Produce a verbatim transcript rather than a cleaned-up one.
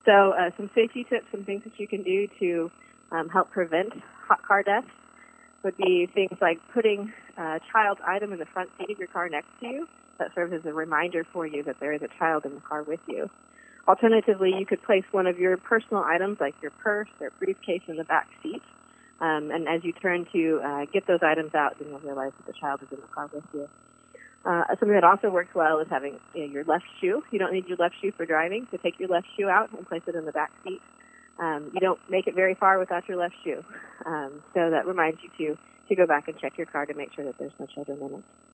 So uh, some safety tips, some things that you can do to um, help prevent hot car deaths would be things like putting a child item in the front seat of your car next to you. That serves as a reminder for you that there is a child in the car with you. Alternatively, you could place one of your personal items like your purse or briefcase in the back seat. Um, and as you turn to uh, get those items out, then you'll realize that the child is in the car with you. Uh, something that also works well is having you know, your left shoe. You don't need your left shoe for driving, so take your left shoe out and place it in the back seat. Um, you don't make it very far without your left shoe. Um, so that reminds you to, to go back and check your car to make sure that there's no children in it.